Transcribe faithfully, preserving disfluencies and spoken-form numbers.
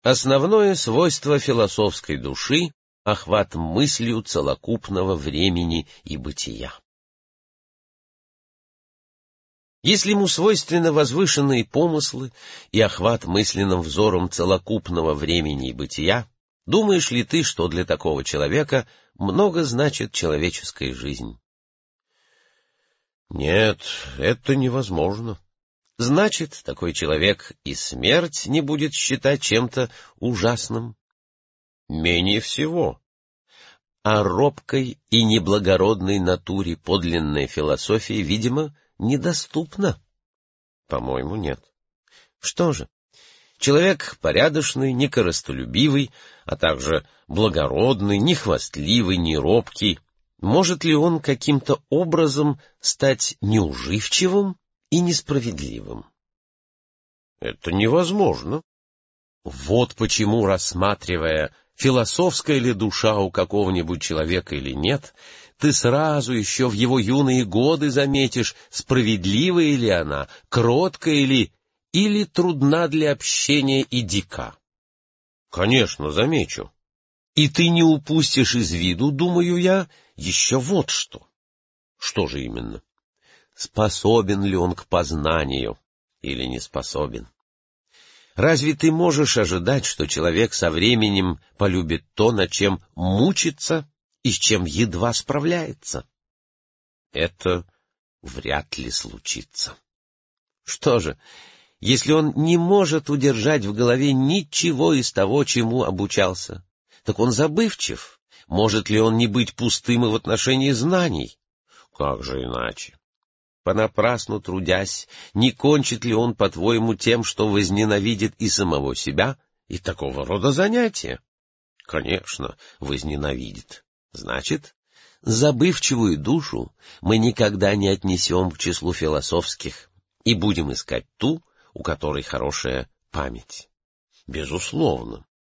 Основное свойство философской души — охват мыслью целокупного времени и бытия. Если ему свойственны возвышенные помыслы и охват мысленным взором целокупного времени и бытия, думаешь ли ты, что для такого человека много значит человеческая жизнь? Нет, это невозможно. Значит, такой человек и смерть не будет считать чем-то ужасным? Менее всего. А робкой и неблагородной натуре подлинная философия, видимо, недоступна? По-моему, нет. Что же? Человек порядочный, не корыстолюбивый, а также благородный, не хвастливый, не робкий. Может ли он каким-то образом стать неуживчивым и несправедливым? Это невозможно. Вот почему, рассматривая, философская ли душа у какого-нибудь человека или нет, ты сразу еще в его юные годы заметишь, справедливая ли она, кроткая ли, или трудна для общения и дика. Конечно, замечу. И ты не упустишь из виду, думаю я, еще вот что. Что же именно? Способен ли он к познанию или не способен? Разве ты можешь ожидать, что человек со временем полюбит то, над чем мучится и с чем едва справляется? Это вряд ли случится. Что же, если он не может удержать в голове ничего из того, чему обучался, так он забывчив. Может ли он не быть пустым и в отношении знаний? Как же иначе? Понапрасну трудясь, не кончит ли он, по-твоему, тем, что возненавидит и самого себя, и такого рода занятия? Конечно, возненавидит. Значит, забывчивую душу мы никогда не отнесем к числу философских и будем искать ту, у которой хорошая память. Безусловно.